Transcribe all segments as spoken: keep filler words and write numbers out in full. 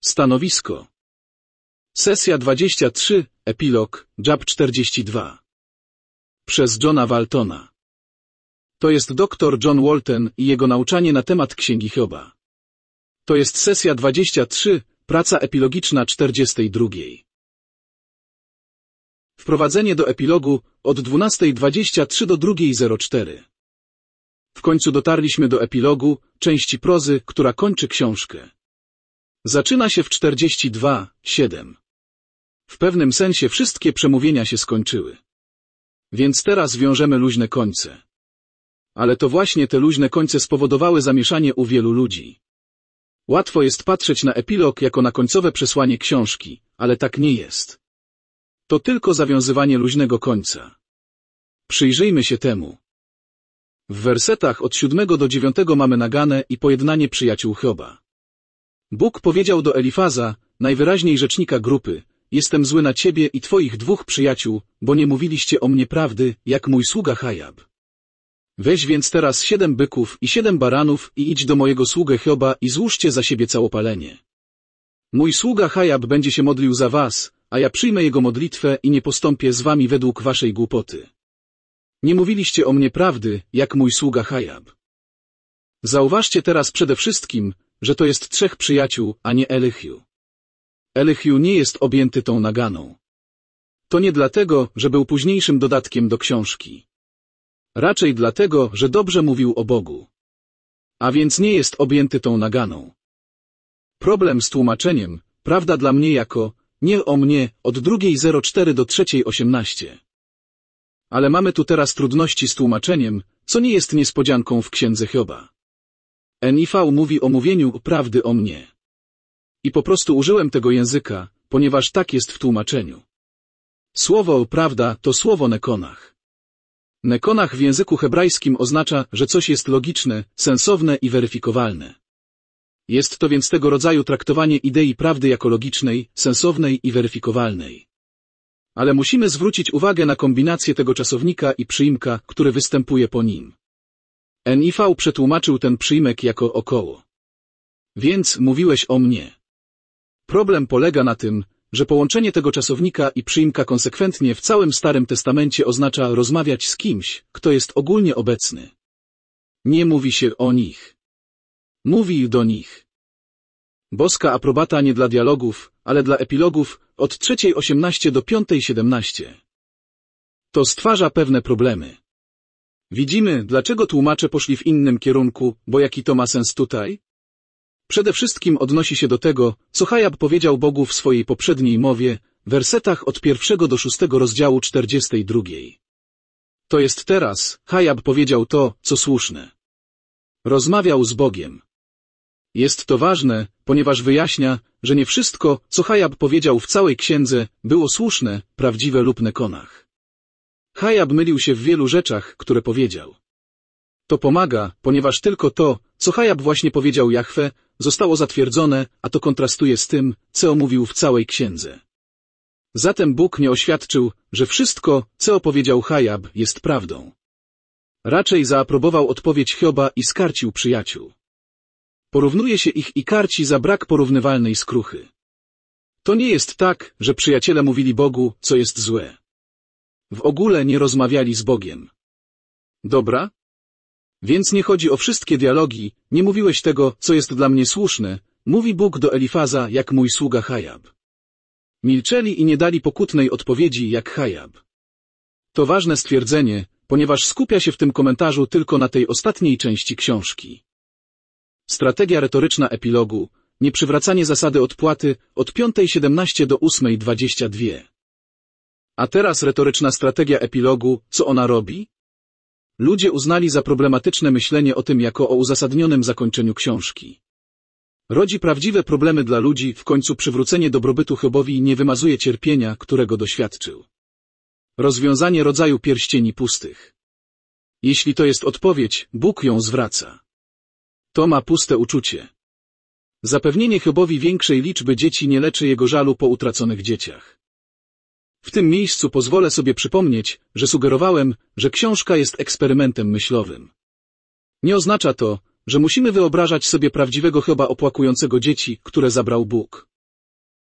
Stanowisko. Sesja dwadzieścia trzy, epilog, Job czterdzieści dwa. Przez Johna Waltona. To jest doktor John Walton i jego nauczanie na temat Księgi Hioba. To jest sesja dwadzieścia trzy, praca epilogiczna czterdziestej drugiej. Wprowadzenie do epilogu od dwunastej dwadzieścia trzy do drugiej zero cztery. W końcu dotarliśmy do epilogu, części prozy, która kończy książkę. Zaczyna się w czterdzieści dwa, siedem. W pewnym sensie wszystkie przemówienia się skończyły. Więc teraz wiążemy luźne końce. Ale to właśnie te luźne końce spowodowały zamieszanie u wielu ludzi. Łatwo jest patrzeć na epilog jako na końcowe przesłanie książki, ale tak nie jest. To tylko zawiązywanie luźnego końca. Przyjrzyjmy się temu. W wersetach od siódmego do dziewiątego mamy naganę i pojednanie przyjaciół Hioba. Bóg powiedział do Elifaza, najwyraźniej rzecznika grupy: jestem zły na ciebie i twoich dwóch przyjaciół, bo nie mówiliście o mnie prawdy, jak mój sługa Hajab. Weź więc teraz siedem byków i siedem baranów i idź do mojego sługę Hioba i złóżcie za siebie całopalenie. Mój sługa Hajab będzie się modlił za was, a ja przyjmę jego modlitwę i nie postąpię z wami według waszej głupoty. Nie mówiliście o mnie prawdy, jak mój sługa Hajab. Zauważcie teraz przede wszystkim, że to jest trzech przyjaciół, a nie Elihu. Elihu nie jest objęty tą naganą. To nie dlatego, że był późniejszym dodatkiem do książki. Raczej dlatego, że dobrze mówił o Bogu. A więc nie jest objęty tą naganą. Problem z tłumaczeniem, prawda dla mnie jako, nie o mnie, od drugiej zero cztery do trzeciej osiemnaście. Ale mamy tu teraz trudności z tłumaczeniem, co nie jest niespodzianką w Księdze Hioba. N I V mówi o mówieniu prawdy o mnie. I po prostu użyłem tego języka, ponieważ tak jest w tłumaczeniu. Słowo prawda to słowo nekonach. Nekonach w języku hebrajskim oznacza, że coś jest logiczne, sensowne i weryfikowalne. Jest to więc tego rodzaju traktowanie idei prawdy jako logicznej, sensownej i weryfikowalnej. Ale musimy zwrócić uwagę na kombinację tego czasownika i przyimka, który występuje po nim. N I V przetłumaczył ten przyimek jako około. Więc mówiłeś o mnie. Problem polega na tym, że połączenie tego czasownika i przyimka konsekwentnie w całym Starym Testamencie oznacza rozmawiać z kimś, kto jest ogólnie obecny. Nie mówi się o nich. Mówi do nich. Boska aprobata nie dla dialogów, ale dla epilogów od trzeciej osiemnaście do piątej siedemnaście. To stwarza pewne problemy. Widzimy, dlaczego tłumacze poszli w innym kierunku, bo jaki to ma sens tutaj? Przede wszystkim odnosi się do tego, co Hajab powiedział Bogu w swojej poprzedniej mowie, w wersetach od pierwszego do szóstego rozdziału czterdziestej drugiej. To jest teraz, Hajab powiedział to, co słuszne. Rozmawiał z Bogiem. Jest to ważne, ponieważ wyjaśnia, że nie wszystko, co Hajab powiedział w całej księdze, było słuszne, prawdziwe lub nekonach. Hajab mylił się w wielu rzeczach, które powiedział. To pomaga, ponieważ tylko to, co Hajab właśnie powiedział Jahwe, zostało zatwierdzone, a to kontrastuje z tym, co mówił w całej księdze. Zatem Bóg nie oświadczył, że wszystko, co opowiedział Hajab, jest prawdą. Raczej zaaprobował odpowiedź Hioba i skarcił przyjaciół. Porównuje się ich i karci za brak porównywalnej skruchy. To nie jest tak, że przyjaciele mówili Bogu, co jest złe. W ogóle nie rozmawiali z Bogiem. Dobra? Więc nie chodzi o wszystkie dialogi, nie mówiłeś tego, co jest dla mnie słuszne, mówi Bóg do Elifaza, jak mój sługa Hajab. Milczeli i nie dali pokutnej odpowiedzi, jak Hajab. To ważne stwierdzenie, ponieważ skupia się w tym komentarzu tylko na tej ostatniej części książki. Strategia retoryczna epilogu, nieprzywracanie zasady odpłaty od piątej siedemnaście do ósmej dwadzieścia dwa. A teraz retoryczna strategia epilogu, co ona robi? Ludzie uznali za problematyczne myślenie o tym jako o uzasadnionym zakończeniu książki. Rodzi prawdziwe problemy dla ludzi, w końcu przywrócenie dobrobytu Hiobowi nie wymazuje cierpienia, którego doświadczył. Rozwiązanie rodzaju pierścieni pustych. Jeśli to jest odpowiedź, Bóg ją zwraca. To ma puste uczucie. Zapewnienie Hiobowi większej liczby dzieci nie leczy jego żalu po utraconych dzieciach. W tym miejscu pozwolę sobie przypomnieć, że sugerowałem, że książka jest eksperymentem myślowym. Nie oznacza to, że musimy wyobrażać sobie prawdziwego Hioba opłakującego dzieci, które zabrał Bóg.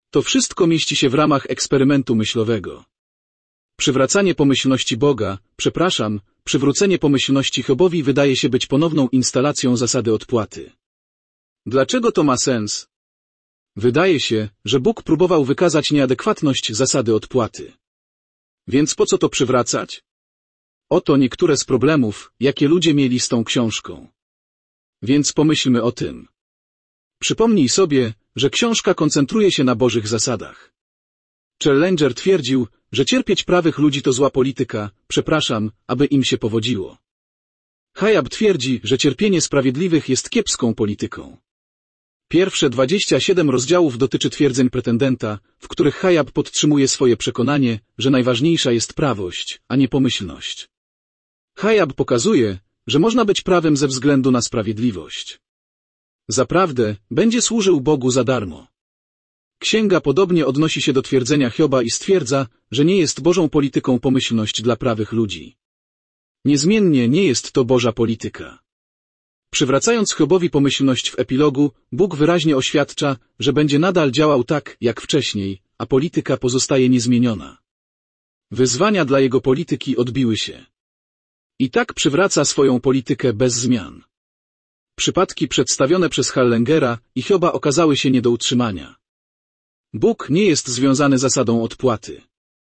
To wszystko mieści się w ramach eksperymentu myślowego. Przywracanie pomyślności Boga, przepraszam, przywrócenie pomyślności Hiobowi wydaje się być ponowną instalacją zasady odpłaty. Dlaczego to ma sens? Wydaje się, że Bóg próbował wykazać nieadekwatność zasady odpłaty. Więc po co to przywracać? Oto niektóre z problemów, jakie ludzie mieli z tą książką. Więc pomyślmy o tym. Przypomnij sobie, że książka koncentruje się na Bożych zasadach. Challenger twierdził, że cierpieć prawych ludzi to zła polityka, przepraszam, aby im się powodziło. Hiab twierdzi, że cierpienie sprawiedliwych jest kiepską polityką. Pierwsze dwadzieścia siedem rozdziałów dotyczy twierdzeń pretendenta, w których Hiab podtrzymuje swoje przekonanie, że najważniejsza jest prawość, a nie pomyślność. Hiab pokazuje, że można być prawym ze względu na sprawiedliwość. Zaprawdę, będzie służył Bogu za darmo. Księga podobnie odnosi się do twierdzenia Hioba i stwierdza, że nie jest Bożą polityką pomyślność dla prawych ludzi. Niezmiennie nie jest to Boża polityka. Przywracając Hiobowi pomyślność w epilogu, Bóg wyraźnie oświadcza, że będzie nadal działał tak, jak wcześniej, a polityka pozostaje niezmieniona. Wyzwania dla jego polityki odbiły się. I tak przywraca swoją politykę bez zmian. Przypadki przedstawione przez Hallengera i Hioba okazały się nie do utrzymania. Bóg nie jest związany zasadą odpłaty.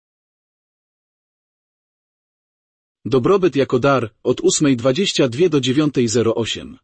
Dobrobyt jako dar, od ósmej dwadzieścia dwa do dziewiątej zero osiem.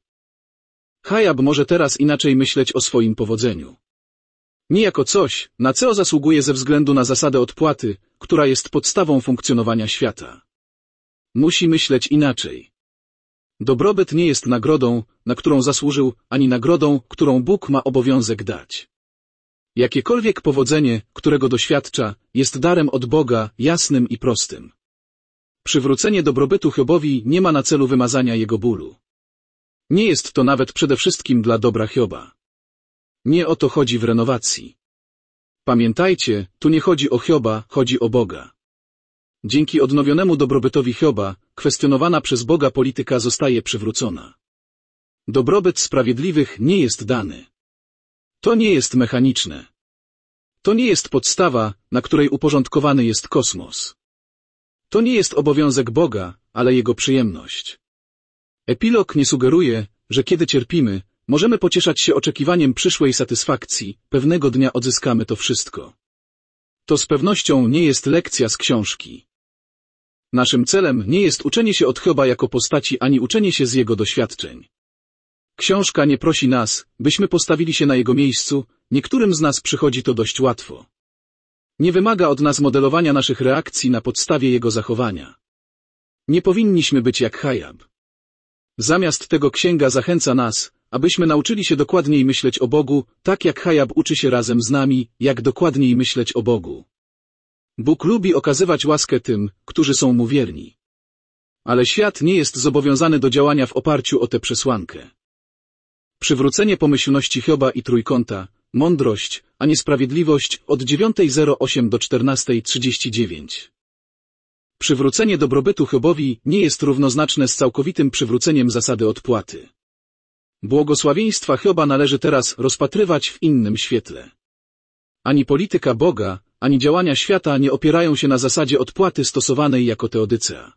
Hiab może teraz inaczej myśleć o swoim powodzeniu. Nie jako coś, na co zasługuje ze względu na zasadę odpłaty, która jest podstawą funkcjonowania świata. Musi myśleć inaczej. Dobrobyt nie jest nagrodą, na którą zasłużył, ani nagrodą, którą Bóg ma obowiązek dać. Jakiekolwiek powodzenie, którego doświadcza, jest darem od Boga, jasnym i prostym. Przywrócenie dobrobytu Hiobowi nie ma na celu wymazania jego bólu. Nie jest to nawet przede wszystkim dla dobra Hioba. Nie o to chodzi w renowacji. Pamiętajcie, tu nie chodzi o Hioba, chodzi o Boga. Dzięki odnowionemu dobrobytowi Hioba, kwestionowana przez Boga polityka zostaje przywrócona. Dobrobyt sprawiedliwych nie jest dany. To nie jest mechaniczne. To nie jest podstawa, na której uporządkowany jest kosmos. To nie jest obowiązek Boga, ale Jego przyjemność. Epilog nie sugeruje, że kiedy cierpimy, możemy pocieszać się oczekiwaniem przyszłej satysfakcji, pewnego dnia odzyskamy to wszystko. To z pewnością nie jest lekcja z książki. Naszym celem nie jest uczenie się od Hioba jako postaci ani uczenie się z jego doświadczeń. Książka nie prosi nas, byśmy postawili się na jego miejscu, niektórym z nas przychodzi to dość łatwo. Nie wymaga od nas modelowania naszych reakcji na podstawie jego zachowania. Nie powinniśmy być jak Hiab. Zamiast tego księga zachęca nas, abyśmy nauczyli się dokładniej myśleć o Bogu, tak jak Hiab uczy się razem z nami, jak dokładniej myśleć o Bogu. Bóg lubi okazywać łaskę tym, którzy są Mu wierni. Ale świat nie jest zobowiązany do działania w oparciu o tę przesłankę. Przywrócenie pomyślności Hioba i trójkąta, mądrość, a nie sprawiedliwość, od dziewiątej zero osiem do czternastej trzydzieści dziewięć. Przywrócenie dobrobytu Hiobowi nie jest równoznaczne z całkowitym przywróceniem zasady odpłaty. Błogosławieństwa Hioba należy teraz rozpatrywać w innym świetle. Ani polityka Boga, ani działania świata nie opierają się na zasadzie odpłaty stosowanej jako teodycea.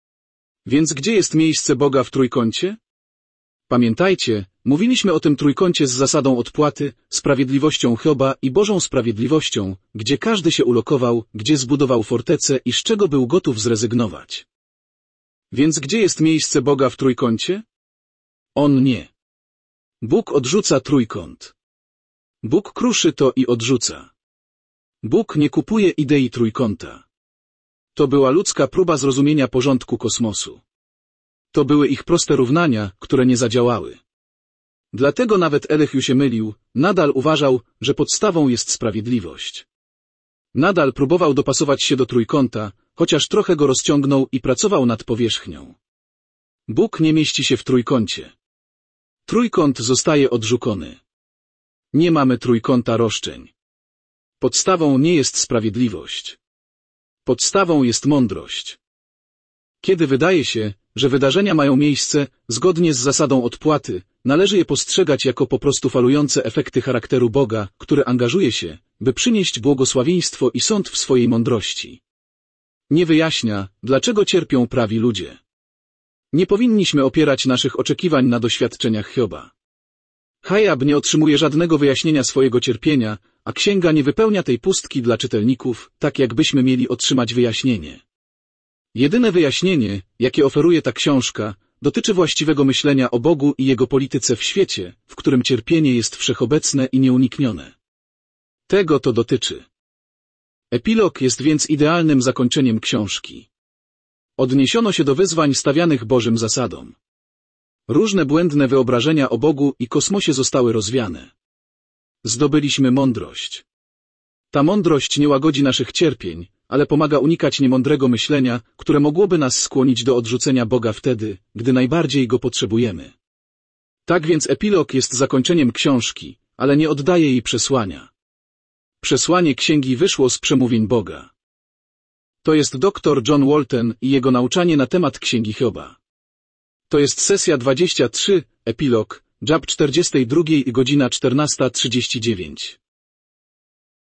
Więc gdzie jest miejsce Boga w trójkącie? Pamiętajcie, mówiliśmy o tym trójkącie z zasadą odpłaty, sprawiedliwością Hioba i Bożą sprawiedliwością, gdzie każdy się ulokował, gdzie zbudował fortecę i z czego był gotów zrezygnować. Więc gdzie jest miejsce Boga w trójkącie? On nie. Bóg odrzuca trójkąt. Bóg kruszy to i odrzuca. Bóg nie kupuje idei trójkąta. To była ludzka próba zrozumienia porządku kosmosu. To były ich proste równania, które nie zadziałały. Dlatego nawet Elihu się mylił, nadal uważał, że podstawą jest sprawiedliwość. Nadal próbował dopasować się do trójkąta, chociaż trochę go rozciągnął i pracował nad powierzchnią. Bóg nie mieści się w trójkącie. Trójkąt zostaje odrzucony. Nie mamy trójkąta roszczeń. Podstawą nie jest sprawiedliwość. Podstawą jest mądrość. Kiedy wydaje się, że wydarzenia mają miejsce, zgodnie z zasadą odpłaty, należy je postrzegać jako po prostu falujące efekty charakteru Boga, który angażuje się, by przynieść błogosławieństwo i sąd w swojej mądrości. Nie wyjaśnia, dlaczego cierpią prawi ludzie. Nie powinniśmy opierać naszych oczekiwań na doświadczeniach Hioba. Hiob nie otrzymuje żadnego wyjaśnienia swojego cierpienia, a księga nie wypełnia tej pustki dla czytelników, tak jakbyśmy mieli otrzymać wyjaśnienie. Jedyne wyjaśnienie, jakie oferuje ta książka, dotyczy właściwego myślenia o Bogu i Jego polityce w świecie, w którym cierpienie jest wszechobecne i nieuniknione. Tego to dotyczy. Epilog jest więc idealnym zakończeniem książki. Odniesiono się do wyzwań stawianych Bożym zasadom. Różne błędne wyobrażenia o Bogu i kosmosie zostały rozwiane. Zdobyliśmy mądrość. Ta mądrość nie łagodzi naszych cierpień, ale pomaga unikać niemądrego myślenia, które mogłoby nas skłonić do odrzucenia Boga wtedy, gdy najbardziej Go potrzebujemy. Tak więc epilog jest zakończeniem książki, ale nie oddaje jej przesłania. Przesłanie księgi wyszło z przemówień Boga. To jest doktor John Walton i jego nauczanie na temat księgi Hioba. To jest sesja dwadzieścia trzy, epilog, J A B czterdziesty dwa, godzina czternasta trzydzieści dziewięć.